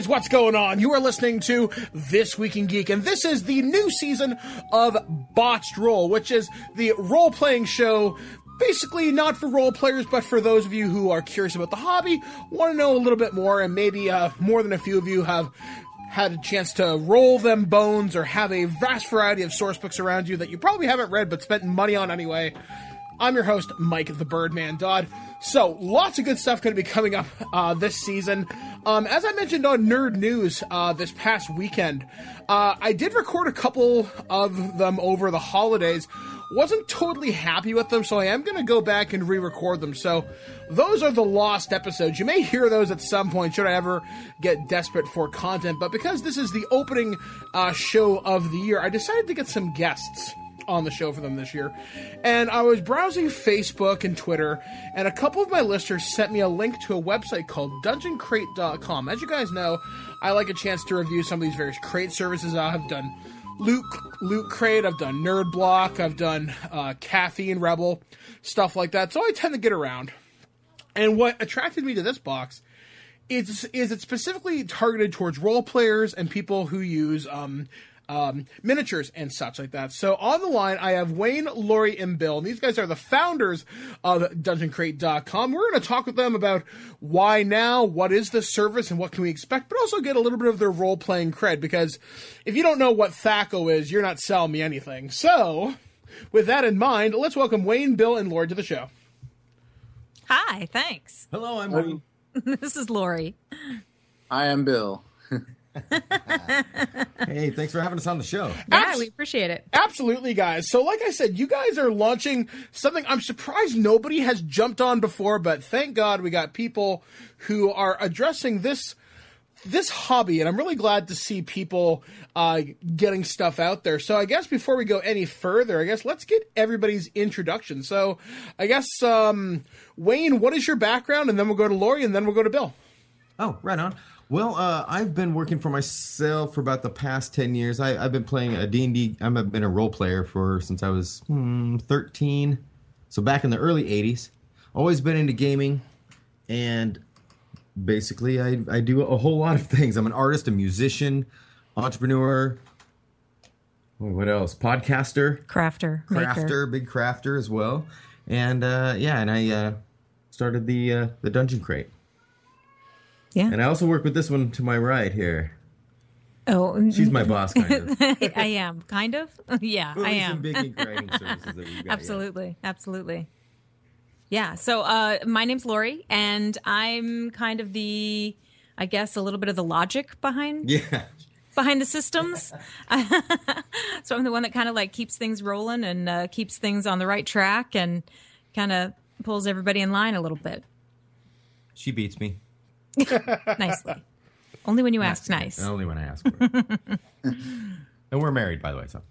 guys, what's going on? You are listening to This Week in Geek, and this is the new season of Botched Roll, which is the role-playing show, basically not for role players, but for those of you who are curious about the hobby, want to know a little bit more, and maybe more than a few of you have had a chance to roll them bones or have a vast variety of source books around you that you probably haven't read but spent money on anyway. I'm your host, Mike the Birdman Dodd. So, lots of good stuff going to be coming up this season. As I mentioned on Nerd News this past weekend, I did record a couple of them over the holidays. Wasn't totally happy with them, so I am going to go back and re-record them. So, those are the lost episodes. You may hear those at some point, should I ever get desperate for content. But because this is the opening show of the year, I decided to get some guests on the show for them this year. And I was browsing Facebook and Twitter, and a couple of my listeners sent me a link to a website called DungeonCrate.com. As you guys know, I like a chance to review some of these various crate services. I've done Loot Crate, I've done Nerd Block, I've done Caffeine Rebel, stuff like that. So I tend to get around. And what attracted me to this box is it's specifically targeted towards role players and people who use miniatures and such like that. So on the line, I have Wayne, Lori, and Bill. And these guys are the founders of DungeonCrate.com. We're going to talk with them about why now, what is the service, and what can we expect, but also get a little bit of their role-playing cred, because if you don't know what THAC0 is, you're not selling me anything. So, with that in mind, let's welcome Wayne, Bill, and Lori to the show. Hi, thanks. Hello, I'm Wayne. This is Lori. I am Bill. Hey, thanks for having us on the show. Yeah, we appreciate it. Absolutely, guys. So like I said, you guys are launching something I'm surprised nobody has jumped on before, but thank God we got people who are addressing this hobby, and I'm really glad to see people getting stuff out there. So I guess before we go any further, I guess let's get everybody's introduction. So I guess, Wayne, what is your background? And then we'll go to Lori, and then we'll go to Bill. Oh, right on. Well, I've been working for myself for about the past 10 years. I've been playing a D&D. I've been a role player since I was 13. So back in the early 80s. Always been into gaming. And basically, I do a whole lot of things. I'm an artist, a musician, entrepreneur. What else? Podcaster. Crafter. Big crafter as well. And I started the Dungeon Crate. Yeah. And I also work with this one to my right here. Oh. She's my boss, kind of. I am. Kind of? Yeah, I am. Some big writing services that we've got. Absolutely. Yeah, so my name's Lori, and I'm kind of a little bit of the logic behind the systems. So I'm the one that kind of like keeps things rolling and keeps things on the right track and kind of pulls everybody in line a little bit. She beats me. Nicely. Only when you ask nice. Only when I ask for it. And we're married, by the way, so.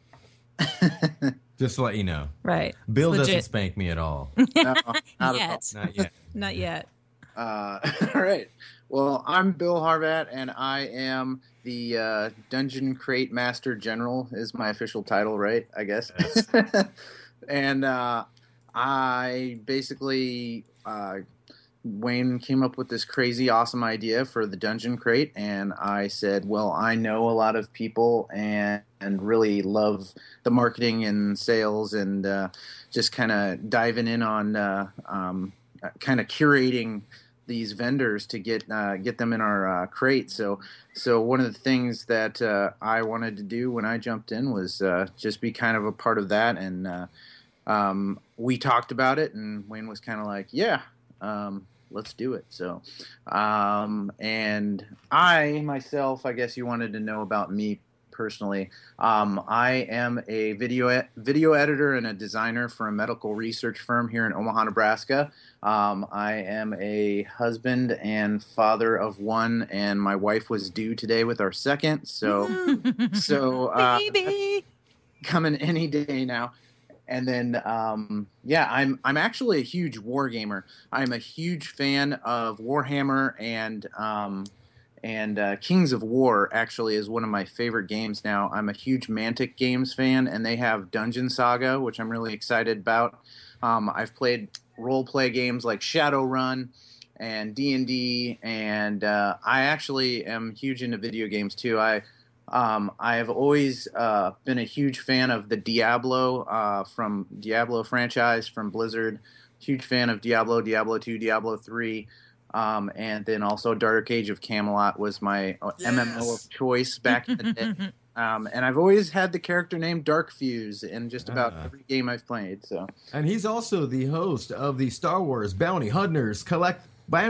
Just to let you know. Right. Bill doesn't spank me at all. No, not yet. Not yet. All right. Well, I'm Bill Harvat, and I am the Dungeon Crate Master General is my official title, right? I guess. Yes. And I basically... Wayne came up with this crazy awesome idea for the Dungeon Crate, and I said, well, I know a lot of people and really love the marketing and sales and just kind of diving in on kind of curating these vendors to get them in our crate. So one of the things that I wanted to do when I jumped in was just be kind of a part of that, and we talked about it, and Wayne was kind of like, yeah, let's do it. So, and I myself, I guess you wanted to know about me personally. I am a video editor and a designer for a medical research firm here in Omaha, Nebraska. I am a husband and father of one, and my wife was due today with our second. So, baby, coming any day now. And then, I'm actually a huge war gamer. I'm a huge fan of Warhammer, and Kings of War actually is one of my favorite games now. I'm a huge Mantic Games fan, and they have Dungeon Saga, which I'm really excited about. I've played role-play games like Shadowrun and D&D, and I actually am huge into video games too. I have always been a huge fan of the Diablo from Diablo franchise from Blizzard. Huge fan of Diablo, Diablo 2, Diablo 3, and then also Dark Age of Camelot was my MMO of choice back in the day. And I've always had the character named Darkfuse in just about every game I've played. So, and he's also the host of the Star Wars Bounty Hunters Collectors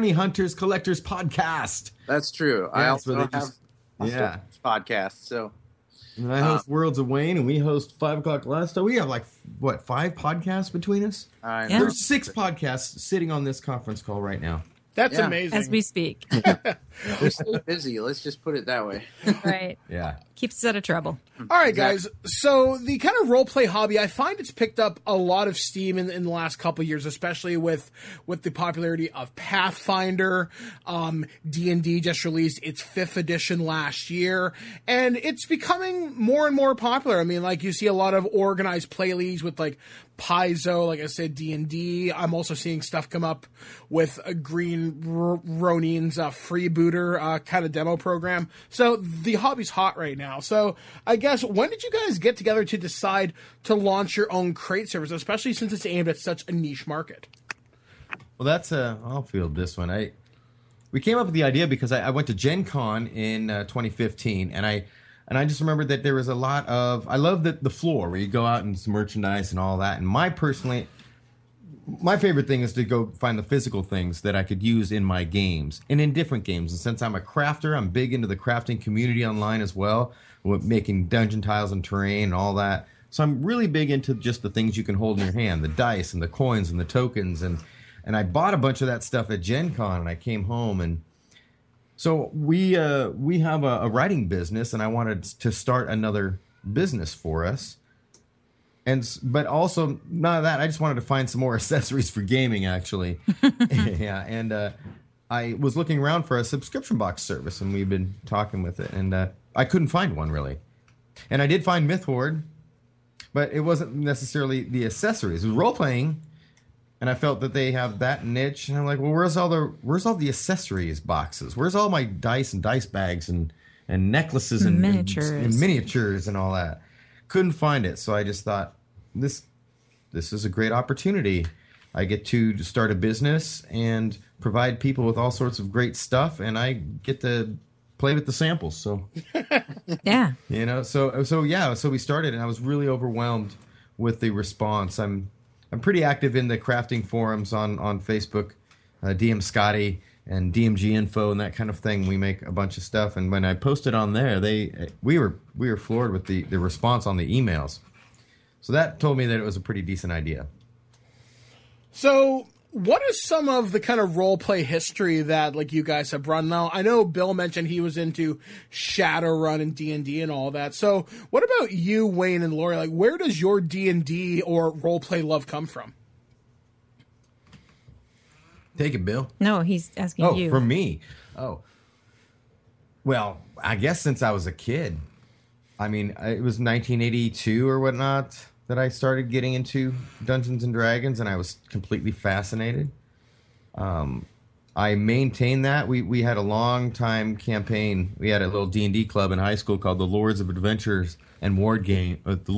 podcast. That's true. Yeah, I also have a podcast. So, and I host Worlds of Wayne, and we host 5 o'clock last time. We have 5 podcasts between us? There's 6 podcasts sitting on this conference call right now. That's amazing. As we speak. We're so busy. Let's just put it that way. Right. Yeah. Keeps us out of trouble. All right, guys. So the kind of role-play hobby, I find it's picked up a lot of steam in the last couple of years, especially with the popularity of Pathfinder. D&D just released its 5th edition last year, and it's becoming more and more popular. I mean, like, you see a lot of organized play leagues with, like, Paizo, like I said, D&D. I'm also seeing stuff come up with Green Ronin's Freebooter kind of demo program. So the hobby's hot right now. So I guess, when did you guys get together to decide to launch your own crate service, especially since it's aimed at such a niche market? Well, that's I'll field this one. We came up with the idea because I went to Gen Con in 2015, and I just remembered that there was a lot of, I love the floor where you go out and some merchandise and all that. And my favorite thing is to go find the physical things that I could use in my games and in different games. And since I'm a crafter, I'm big into the crafting community online as well, with making dungeon tiles and terrain and all that. So I'm really big into just the things you can hold in your hand, the dice and the coins and the tokens. And I bought a bunch of that stuff at Gen Con, and I came home, and so we have a writing business, and I wanted to start another business for us. But also, none of that. I just wanted to find some more accessories for gaming, actually. Yeah, and I was looking around for a subscription box service, and we've been talking with it, and I couldn't find one, really. And I did find Mythward, but it wasn't necessarily the accessories. It was role-playing, and I felt that they have that niche, and I'm like, well, where's all the accessories boxes? Where's all my dice and dice bags and necklaces and miniatures and all that? Couldn't find it, so I just thought, this is a great opportunity. I get to start a business and provide people with all sorts of great stuff, and I get to play with the samples. So yeah, so we started, and I was really overwhelmed with the response. I'm pretty active in the crafting forums on Facebook, DM Scotty and DMG Info and that kind of thing. We make a bunch of stuff, and when I posted on there, we were floored with the response on the emails. So that told me that it was a pretty decent idea. So what is some of the kind of role-play history that, like, you guys have run? Now, I know Bill mentioned he was into Shadowrun and D&D and all that. So what about you, Wayne and Lori? Like, where does your D&D or role-play love come from? Take it, Bill. No, he's asking you. Oh, from me. Oh. Well, I guess since I was a kid. I mean, it was 1982 or whatnot that I started getting into Dungeons and Dragons, and I was completely fascinated. I maintained that. We had a long time campaign. We had a little D&D club in high school called the Lords of Adventure and War Games,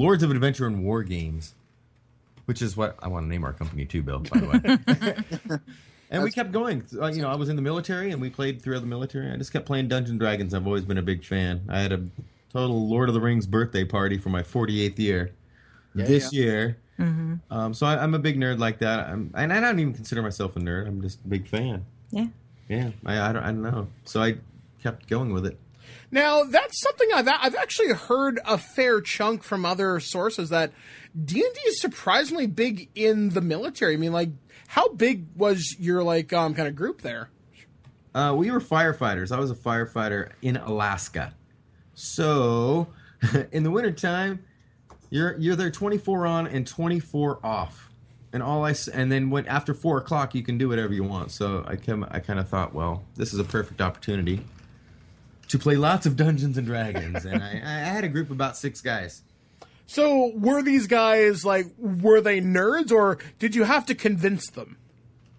which is what I want to name our company too, Bill, by the way. And we kept going. I was in the military, and we played throughout the military. I just kept playing Dungeons and Dragons. I've always been a big fan. I had a total Lord of the Rings birthday party for my 48th year this year. Mm-hmm. So I'm a big nerd like that. And I don't even consider myself a nerd. I'm just a big fan. Yeah. Yeah. I don't know. So I kept going with it. Now, that's something I've actually heard a fair chunk from other sources, that D&D is surprisingly big in the military. I mean, like, how big was your, like, kind of group there? We were firefighters. I was a firefighter in Alaska. So, in the wintertime, you're there 24 on and 24 off. And then after 4 o'clock, you can do whatever you want. So I kind of thought, well, this is a perfect opportunity to play lots of Dungeons and Dragons. And I had a group of about 6 guys. So were these guys, like, were they nerds, or did you have to convince them?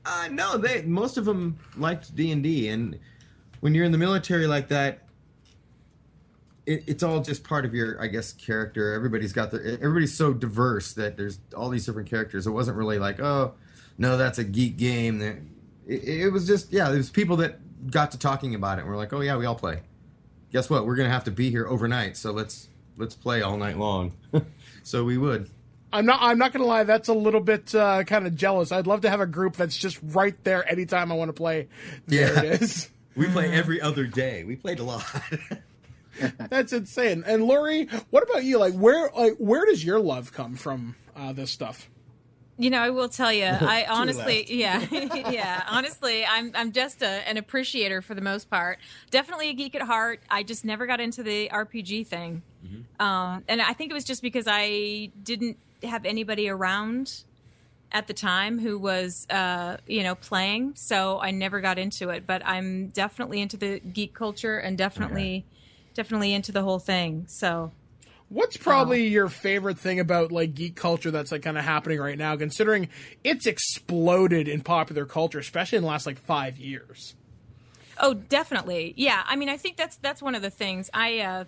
No, most of them liked D&D, and when you're in the military like that, it's all just part of your, I guess, character. Everybody's so diverse that there's all these different characters. It wasn't really like, oh, no, that's a geek game. It was just, there's people that got to talking about it, and we're like, oh yeah, we all play. Guess what? We're gonna have to be here overnight, so let's play all night long. So we would. I'm not gonna lie. That's a little bit kind of jealous. I'd love to have a group that's just right there anytime I want to play. There it is. We play every other day. We played a lot. That's insane. And Lori, what about you? Where does your love come from? This stuff. I will tell you, I honestly, honestly, I'm just an appreciator for the most part. Definitely a geek at heart. I just never got into the RPG thing. Mm-hmm. And I think it was just because I didn't have anybody around at the time who was, playing. So I never got into it, but I'm definitely into the geek culture and definitely into the whole thing. So. What's probably your favorite thing about geek culture that's kind of happening right now, considering it's exploded in popular culture, especially in the last 5 years? Oh, definitely. Yeah. I mean, I think that's one of the things I've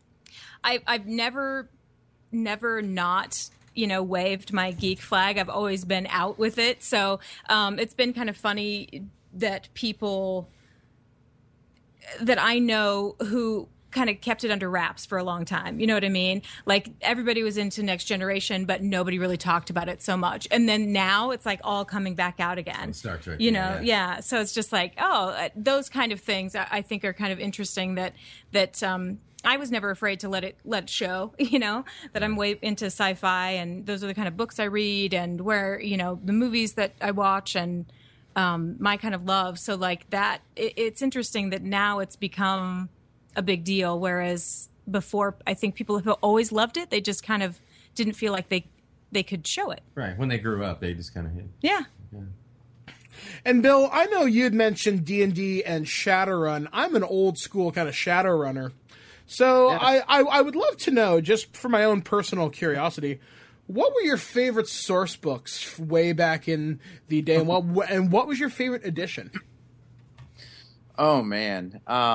never not, waved my geek flag. I've always been out with it. So, it's been kind of funny that people that I know who kind of kept it under wraps for a long time. You know what I mean? Everybody was into Next Generation, but nobody really talked about it so much. And then now it's all coming back out again. Star Trek. Yeah. So it's just those kind of things I think are kind of interesting that I was never afraid to let it show, that I'm way into sci-fi, and those are the kind of books I read and where, the movies that I watch and my kind of love. So that, it's interesting that now it's become a big deal, whereas before I think people have always loved it. They just kind of didn't feel like they could show it. Right. When they grew up, they just kind of hid. Yeah. And Bill, I know you'd mentioned D&D and Shadowrun. I'm an old school kind of Shadowrunner. So I would love to know, just for my own personal curiosity, what were your favorite source books way back in the day, and what was your favorite edition? Oh man.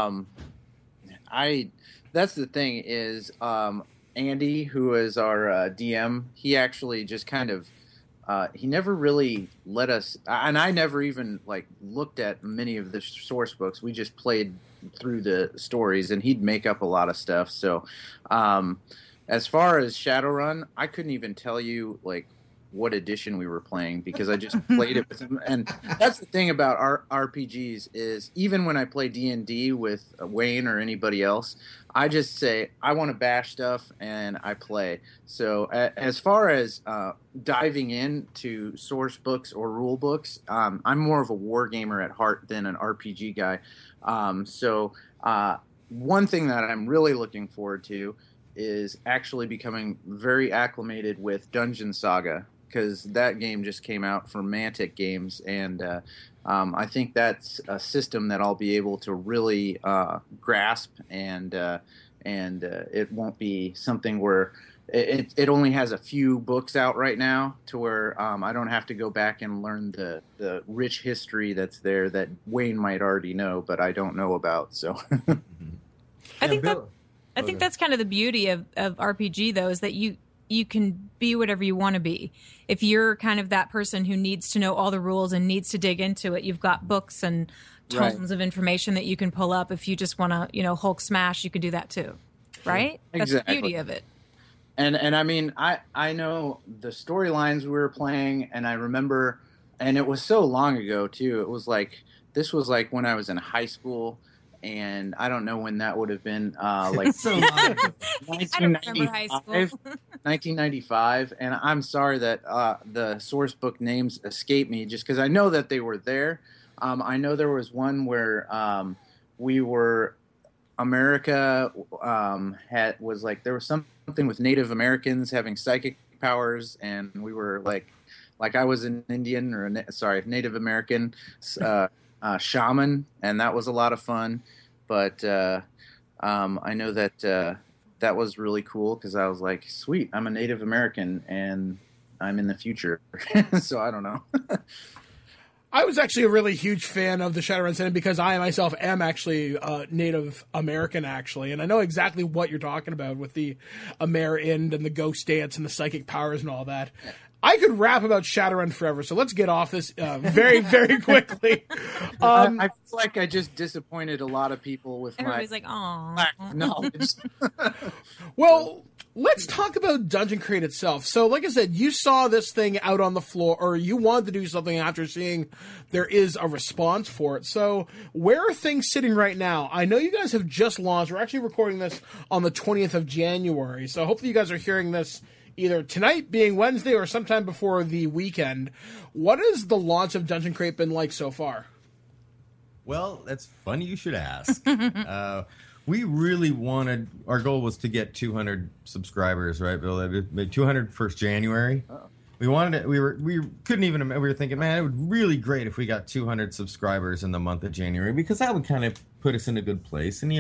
That's the thing is, Andy, who is our DM, he actually just kind of, he never really let us, and I never even looked at many of the source books. We just played through the stories, and he'd make up a lot of stuff. So, as far as Shadowrun, I couldn't even tell you what edition we were playing because I just played it with him. And that's the thing about RPGs is even when I play D&D with Wayne or anybody else, I just say, I want to bash stuff and I play. So as far as diving into source books or rule books, I'm more of a war gamer at heart than an RPG guy. So one thing that I'm really looking forward to is actually becoming very acclimated with Dungeon Saga, because that game just came out from Mantic Games, and I think that's a system that I'll be able to really grasp, and it won't be something where it only has a few books out right now, to where I don't have to go back and learn the rich history that's there that Wayne might already know, but I don't know about. So, I think that's kind of the beauty of RPG, though, is that you can be whatever you want to be. If you're kind of that person who needs to know all the rules and needs to dig into it, you've got books and tons of information that you can pull up. If you just want to, Hulk smash, you can do that too. Right? Exactly. That's the beauty of it. And I mean, I know the storylines we were playing, and I remember, and it was so long ago too. It was this was when I was in high school. And I don't know when that would have been, so long. 1995. And I'm sorry that the source book names escape me, just because I know that they were there. I know there was one where America there was something with Native Americans having psychic powers, and we were like I was an Indian or Native American shaman, and that was a lot of fun. But I know that that was really cool, because I was like, sweet, I'm a Native American and I'm in the future. So I don't know. I was actually a really huge fan of the Shadowrun Synod because I myself am actually Native American, actually, and I know exactly what you're talking about with the Amerindian and the ghost dance and the psychic powers and all that. I could rap about Shadowrun forever, so let's get off this very, very quickly. I feel like I just disappointed a lot of people with Everybody's like, "Aw." lack of knowledge. Well, let's talk about Dungeon Crate itself. So, like I said, you saw this thing out on the floor, or you wanted to do something after seeing there is a response for it. So, where are things sitting right now? I know you guys have just launched. We're actually recording this on the 20th of January, so hopefully you guys are hearing this either tonight, being Wednesday, or sometime before the weekend. What has the launch of Dungeon Crate been like so far? Well, that's funny you should ask. We really wanted, our goal was to get 200 subscribers, right, Bill? 200 first January. Uh-oh. We wanted it, we couldn't even, we were thinking, man, it would be really great if we got 200 subscribers in the month of January, because that would kind of put us in a good place. And,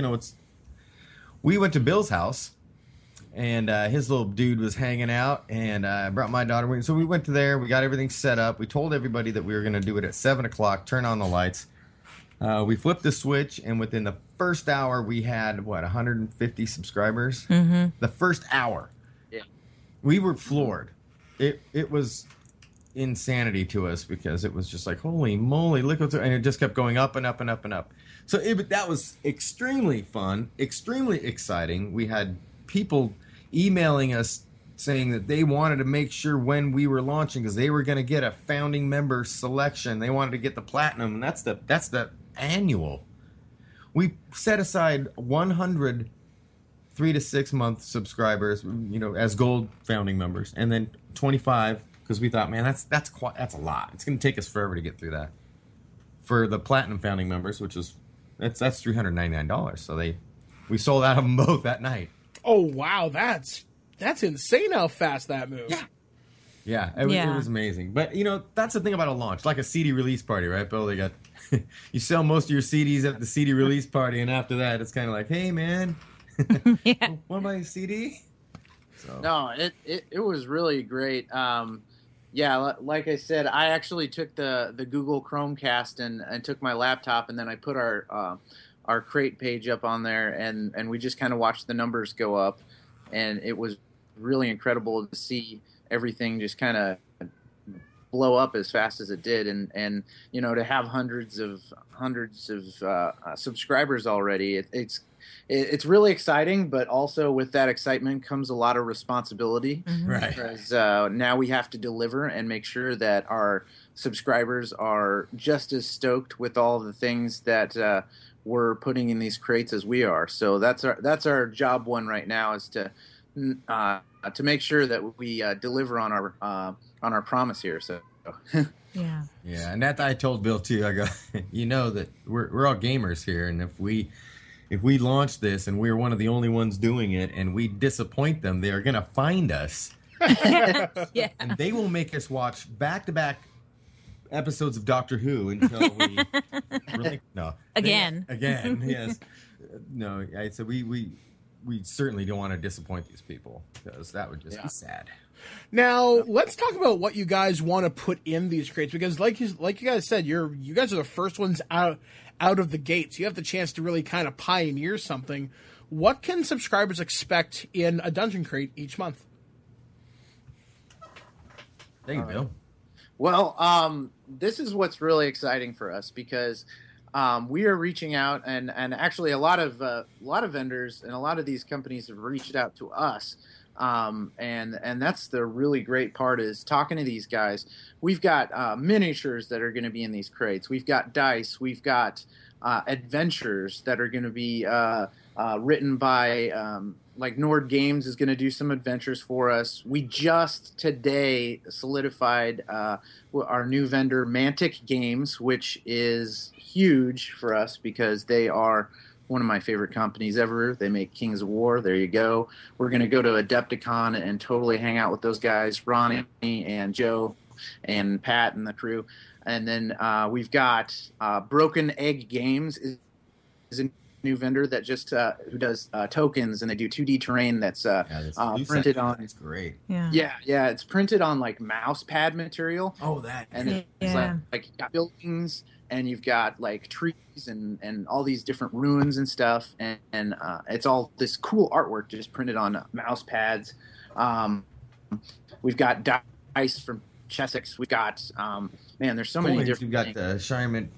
we went to Bill's house, and his little dude was hanging out, and I brought my daughter with me. So we went to there, we got everything set up. We told everybody that we were going to do it at 7 o'clock, turn on the lights. We flipped the switch, and within the first hour, we had, 150 subscribers? Mm-hmm. The first hour. Yeah. We were floored. It was insanity to us, because it was just like, holy moly, look what's... And it just kept going up and up and up and up. So that was extremely fun, extremely exciting. We had people emailing us saying that they wanted to make sure when we were launching, because they were going to get a founding member selection. They wanted to get the platinum, and that's the annual. We set aside 100 3 to 6 month subscribers, as gold founding members, and then 25, because we thought, man, that's a lot. It's going to take us forever to get through that. For the platinum founding members, which is that's $399. So we sold out of them both that night. Oh wow, that's insane how fast that moved. Yeah, it was amazing. But that's the thing about a launch, like a CD release party, right, Bill? They got you sell most of your CDs at the CD release party, and after that, it's kind of like, hey, man, want my CD? So. No, it was really great. Like I said, I actually took the Google Chromecast and took my laptop, and then I put our crate page up on there, and we just kind of watched the numbers go up, and it was really incredible to see everything just kind of blow up as fast as it did, and to have hundreds of subscribers already, it's really exciting, but also with that excitement comes a lot of responsibility, right? Because now we have to deliver and make sure that our subscribers are just as stoked with all of the things that we're putting in these crates as we are. So that's our job one right now, is to make sure that we deliver on our promise here. So yeah, and that I told Bill too. I go, that we're all gamers here, and if we launch this and we're one of the only ones doing it, and we disappoint them, they are going to find us. Yeah, and they will make us watch back-to-back episodes of Doctor Who until we again, yes. No, so we certainly don't want to disappoint these people, because that would just be sad. Now, let's talk about what you guys want to put in these crates, because like you guys said, you guys are the first ones out of the gates. You have the chance to really kind of pioneer something. What can subscribers expect in a Dungeon Crate each month? Thank you, Bill. Well, this is what's really exciting for us, because we are reaching out, and actually a lot of vendors and a lot of these companies have reached out to us, and that's the really great part, is talking to these guys. We've got miniatures that are going to be in these crates. We've got dice. We've got adventures that are going to be written by like Nord Games is going to do some adventures for us. We just today solidified our new vendor, Mantic Games, which is huge for us because they are one of my favorite companies ever. They make Kings of War. There you go. We're going to go to Adepticon and totally hang out with those guys, Ronnie and Joe and Pat and the crew. And then we've got Broken Egg Games is a new vendor that just who does tokens, and they do 2D terrain that's printed on. It's great. Yeah. It's printed on like mouse pad material. Oh, that. And it's like you've got buildings, and you've got like trees and all these different ruins and stuff, and it's all this cool artwork just printed on mouse pads. We've got dice from Chessex. We've got there's so many different. We've got the Shire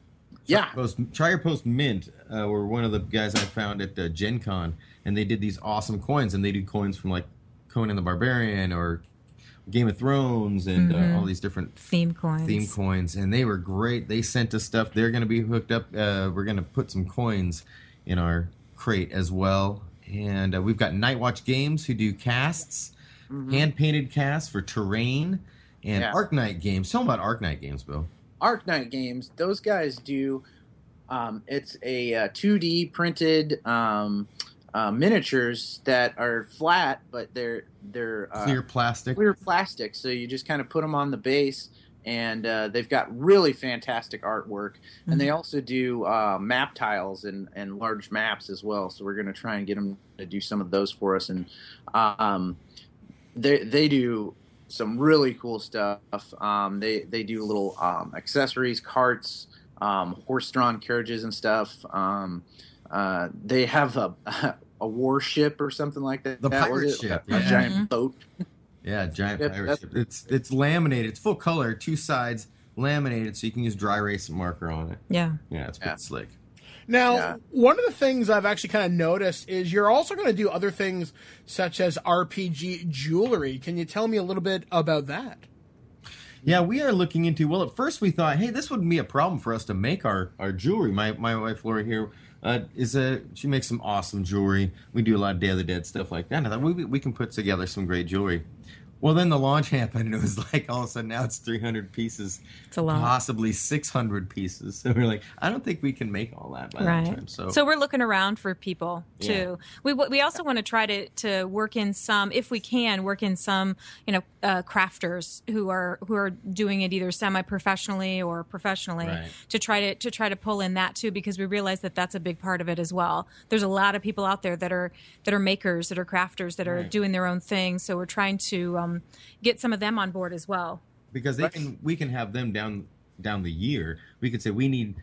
Post Mint were one of the guys I found at Gen Con, and they did these awesome coins, and they do coins from like Conan the Barbarian or Game of Thrones and all these different theme coins, and they were great. They sent us stuff. They're going to be hooked up. We're going to put some coins in our crate as well, and we've got Nightwatch Games who do casts, hand-painted casts for terrain, and Arknight Games. Tell them about Arknight Games, Bill. Arknight Games, those guys do. It's a 2D printed miniatures that are flat, but they're clear plastic. Clear plastic. So you just kind of put them on the base, and they've got really fantastic artwork. And they also do map tiles and large maps as well. So we're going to try and get them to do some of those for us. And they do some really cool stuff. They do little accessories, carts, horse-drawn carriages and stuff. They have a warship or something like that. The pirate ship. A giant boat. Yeah, giant pirate ship. It's laminated. It's full color, 2 sides, laminated, so you can use dry erase marker on it. Yeah. Yeah, it's pretty slick. Now, one of the things I've actually kind of noticed is you're also going to do other things such as RPG jewelry. Can you tell me a little bit about that? Yeah, we are looking into, well, at first we thought, hey, this wouldn't be a problem for us to make our jewelry. My wife, Laura, here, she makes some awesome jewelry. We do a lot of Day of the Dead stuff like that. And I thought we can put together some great jewelry. Well, then the launch happened, and it was like all of a sudden now it's 300 pieces. It's a lot. Possibly 600 pieces. So we're like, I don't think we can make all that by that time. So we're looking around for people too. Yeah. We also want to try to work in some, if we can, work in some crafters who are doing it either semi-professionally or professionally to try to pull in that too, because we realize that that's a big part of it as well. There's a lot of people out there that are makers, that are crafters, that are doing their own thing. So we're trying to get some of them on board as well, because we can have them down the year. We could say we'll need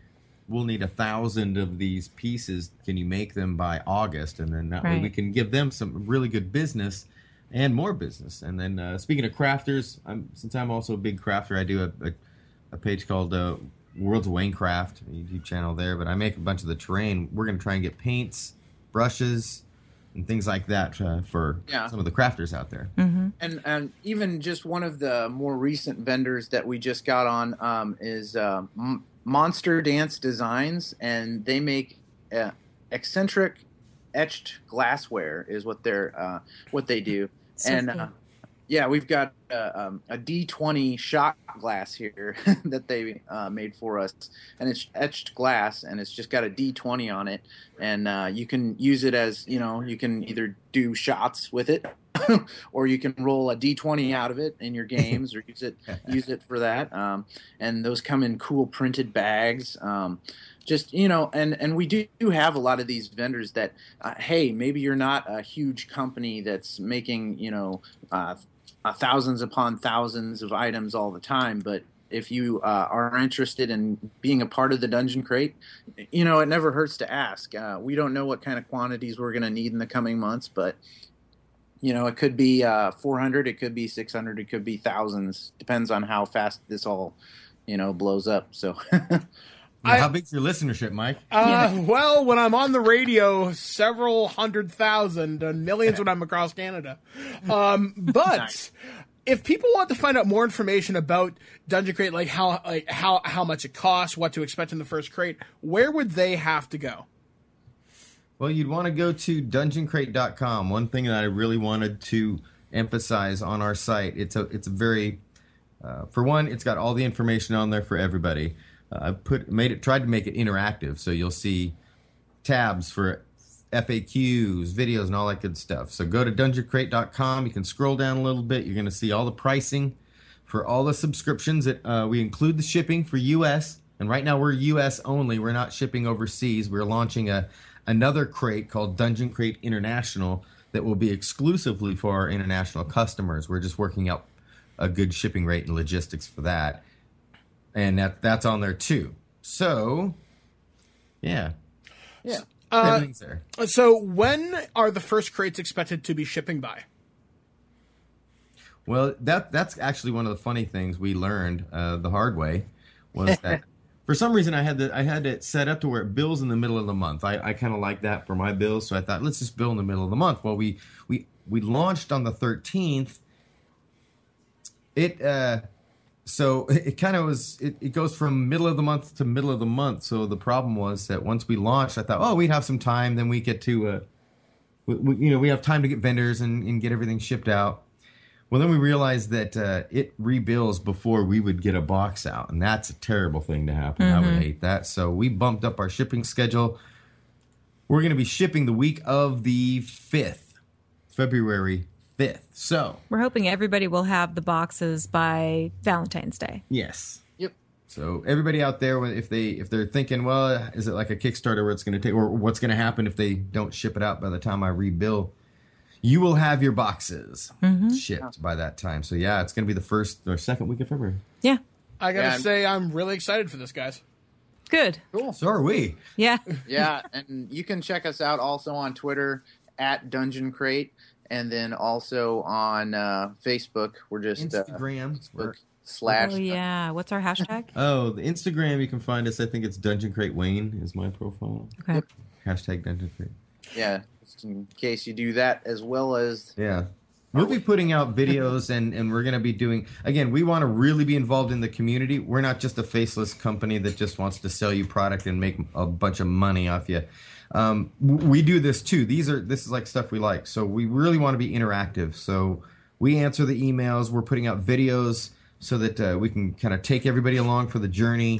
1,000 of these pieces. Can you make them by August? And then that way we can give them some really good business and more business. And then speaking of crafters, since I'm also a big crafter, I do a page called Worlds of Wanecraft, a YouTube channel there. But I make a bunch of the terrain. We're going to try and get paints, brushes, and things like that for some of the crafters out there. And even just one of the more recent vendors that we just got on is Monster Dance Designs, and they make eccentric etched glassware is what they do. So and we've got a D20 shot glass here that they made for us, and it's etched glass, and it's just got a D20 on it, and you can use it as, you can either do shots with it, or you can roll a D20 out of it in your games, or use it for that. And those come in cool printed bags. And we do have a lot of these vendors that, hey, maybe you're not a huge company that's making, thousands upon thousands of items all the time, but if you are interested in being a part of the Dungeon Crate, it never hurts to ask. We don't know what kind of quantities we're going to need in the coming months, but it could be 400, it could be 600, it could be thousands. Depends on how fast this all, blows up. So. How big's your listenership, Mike? Well, when I'm on the radio, several 100,000 and millions when I'm across Canada. But if people want to find out more information about Dungeon Crate, like how much it costs, what to expect in the first crate, where would they have to go? Well, you'd want to go to dungeoncrate.com. One thing that I really wanted to emphasize on our site, it's a very, for one, it's got all the information on there for everybody. I've tried to make it interactive, so you'll see tabs for FAQs, videos, and all that good stuff. So go to dungeoncrate.com. You can scroll down a little bit. You're going to see all the pricing for all the subscriptions. We include the shipping for U.S., and right now we're U.S. only. We're not shipping overseas. We're launching a another crate called Dungeon Crate International that will be exclusively for our international customers. We're just working out a good shipping rate and logistics for that. And that's on there too. So, yeah. Everything's there. So when are the first crates expected to be shipping by? Well, that's actually one of the funny things we learned the hard way was that for some reason I had it set up to where it bills in the middle of the month. I kind of like that for my bills, so I thought let's just bill in the middle of the month. Well, we launched on the 13th. So it kind of was. It goes from middle of the month to middle of the month. So the problem was that once we launched, I thought, we'd have some time. Then we get to, we have time to get vendors and get everything shipped out. Well, then we realized that it rebills before we would get a box out, and that's a terrible thing to happen. I would hate that. So we bumped up our shipping schedule. We're going to be shipping the week of the 5th, February 5th. So we're hoping everybody will have the boxes by Valentine's Day. Yes. Yep. So everybody out there, if they're thinking, well, is it like a Kickstarter where it's going to take, or what's going to happen if they don't ship it out by the time I rebill? You will have your boxes shipped by that time. So, yeah, it's going to be the first or second week of February. Yeah. I got to say, I'm really excited for this, guys. Good. Cool. So are we. Yeah. Yeah, and you can check us out also on Twitter at Dungeon Crate, and then also on Facebook. We're just Instagram. / Oh, yeah. What's our hashtag? The Instagram, you can find us. I think it's Dungeon Crate Wayne is my profile. Okay. Yep. Hashtag Dungeon Crate. Yeah. In case you do that as well as we'll be putting out videos and we're going to be doing, again, we want to really be involved in the community. We're not just a faceless company that just wants to sell you product and make a bunch of money off you. We do this too. This is like stuff we like. So we really want to be interactive. So we answer the emails. We're putting out videos so that we can kind of take everybody along for the journey.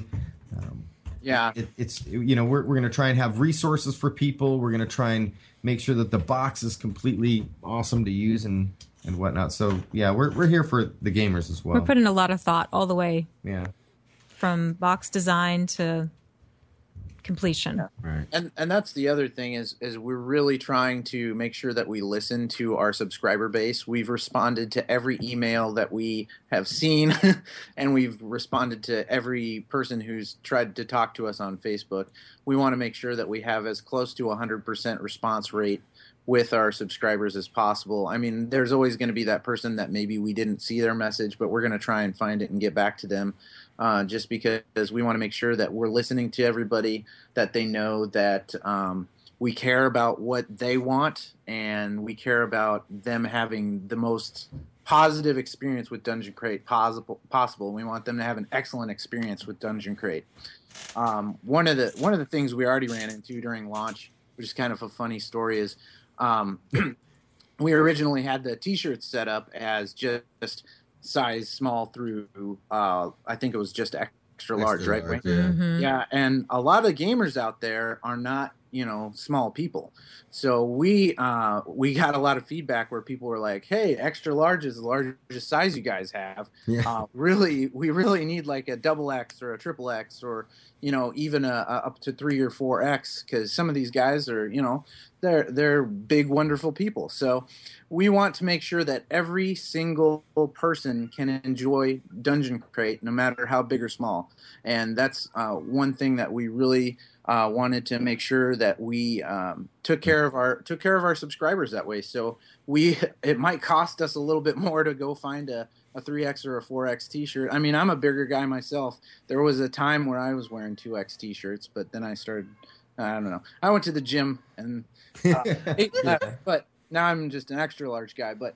It's we're going to try and have resources for people. We're going to try and make sure that the box is completely awesome to use and whatnot. So yeah, we're here for the gamers as well. We're putting a lot of thought all the way. Yeah. From box design to completion. Yeah. Right. And that's the other thing is we're really trying to make sure that we listen to our subscriber base. We've responded to every email that we have seen and we've responded to every person who's tried to talk to us on Facebook. We want to make sure that we have as close to 100% response rate with our subscribers as possible. I mean, there's always going to be that person that maybe we didn't see their message, but we're going to try and find it and get back to them. Just because we want to make sure that we're listening to everybody, that they know that we care about what they want and we care about them having the most positive experience with Dungeon Crate possible. We want them to have an excellent experience with Dungeon Crate. One of the things we already ran into during launch, which is kind of a funny story, is we originally had the T-shirts set up as just size small through I think it was just extra large, right? Yeah. Mm-hmm. Yeah, and a lot of gamers out there are not, small people. So we got a lot of feedback where people were like, "Hey, extra large is the largest size you guys have. Yeah. We really need like a XX or a XXX or even a up to 3 or 4X because some of these guys are they're big wonderful people. So we want to make sure that every single person can enjoy Dungeon Crate no matter how big or small, and that's one thing that we really wanted to make sure that we took care of our subscribers that way. So it might cost us a little bit more to go find a 3X or a 4X T-shirt. I mean, I'm a bigger guy myself. There was a time where I was wearing 2X T-shirts, but then I started. I don't know. I went to the gym and, but now I'm just an extra large guy. But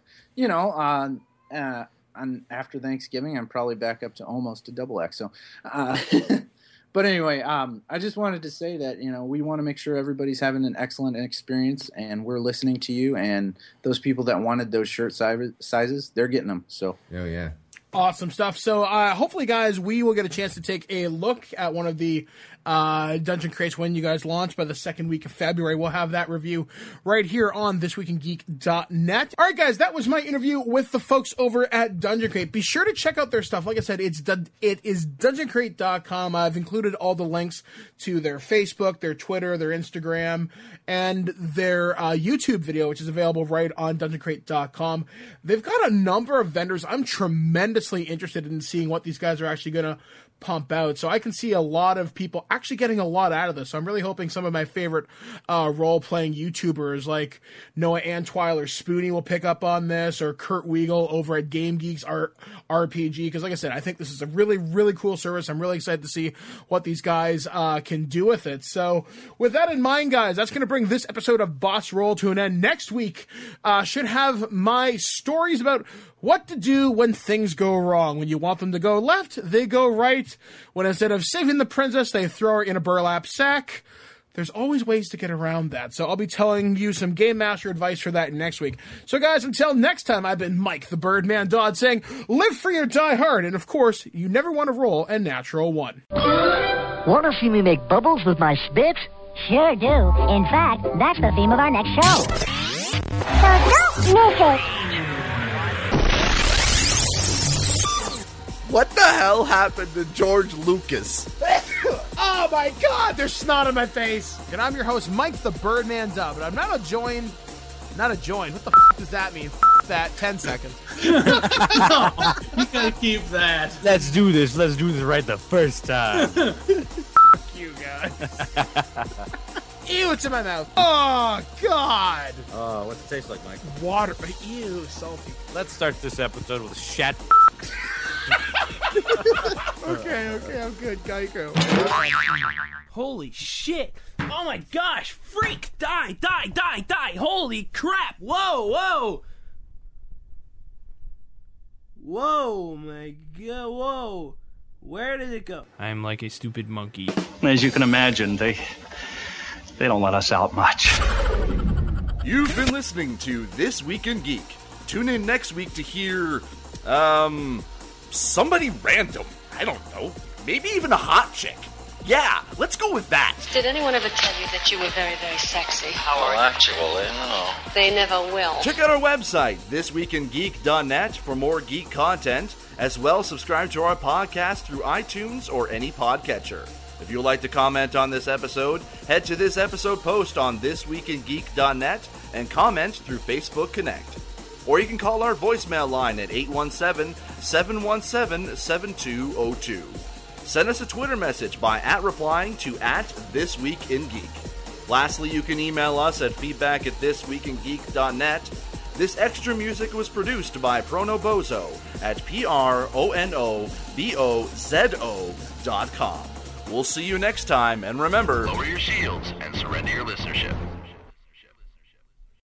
after Thanksgiving, I'm probably back up to almost a XX. So. But anyway, I just wanted to say that, we want to make sure everybody's having an excellent experience, and we're listening to you, and those people that wanted those shirt sizes, they're getting them. So. Oh, yeah. Awesome stuff. So hopefully, guys, we will get a chance to take a look at one of the Dungeon Crates when you guys launch by the second week of February. We'll have that review right here on thisweekingeek.net. All right, guys, that was my interview with the folks over at Dungeon Crate. Be sure to check out their stuff. Like I said, it is dungeoncrate.com. I've included all the links to their Facebook, their Twitter, their Instagram, and their YouTube video, which is available right on dungeoncrate.com. They've got a number of vendors. I'm tremendously interested in seeing what these guys are actually going to pump out. So I can see a lot of people actually getting a lot out of this. So I'm really hoping some of my favorite role-playing YouTubers like Noah Antweiler Spoonie will pick up on this, or Kurt Weigel over at Game Geeks RPG. Because like I said, I think this is a really, really cool service. I'm really excited to see what these guys can do with it. So with that in mind, guys, that's going to bring this episode of Boss Roll to an end. Next week should have my stories about what to do when things go wrong. When you want them to go left, they go right. When instead of saving the princess, they throw her in a burlap sack. There's always ways to get around that. So I'll be telling you some Game Master advice for that next week. So guys, until next time, I've been Mike the Birdman Dodd saying, live free or die hard. And of course, you never want to roll a natural one. Want to see me make bubbles with my spit? Sure do. In fact, that's the theme of our next show. So don't miss it. What the hell happened to George Lucas? Oh my god, there's snot on my face. And I'm your host, Mike the Birdman Dub, and I'm not a join. What the does that mean? That 10 seconds. No, you gotta keep that. Let's do this right the first time. You guys. Ew, it's in my mouth. Oh god. What's it taste like, Mike? Water. Ew, salty. Let's start this episode with shat. Okay, I'm good. Geico. Holy shit. Oh my gosh. Freak. Die. Holy crap. Whoa. Whoa, my god. Whoa. Where did it go? I'm like a stupid monkey. As you can imagine, they don't let us out much. You've been listening to This Week in Geek. Tune in next week to hear, somebody random. I don't know. Maybe even a hot chick. Yeah, let's go with that. Did anyone ever tell you that you were very, very sexy? Well, actually, no. They never will. Check out our website, thisweekingeek.net, for more geek content. As well, subscribe to our podcast through iTunes or any podcatcher. If you'd like to comment on this episode, head to this episode post on thisweekingeek.net and comment through Facebook Connect. Or you can call our voicemail line at 817-717-7202. Send us a Twitter message by replying to @thisweekingeek. Lastly, you can email us at feedback@thisweekingeek.net. This extra music was produced by Pronobozo at pronobozo.com. We'll see you next time, and remember, lower your shields and surrender your listenership.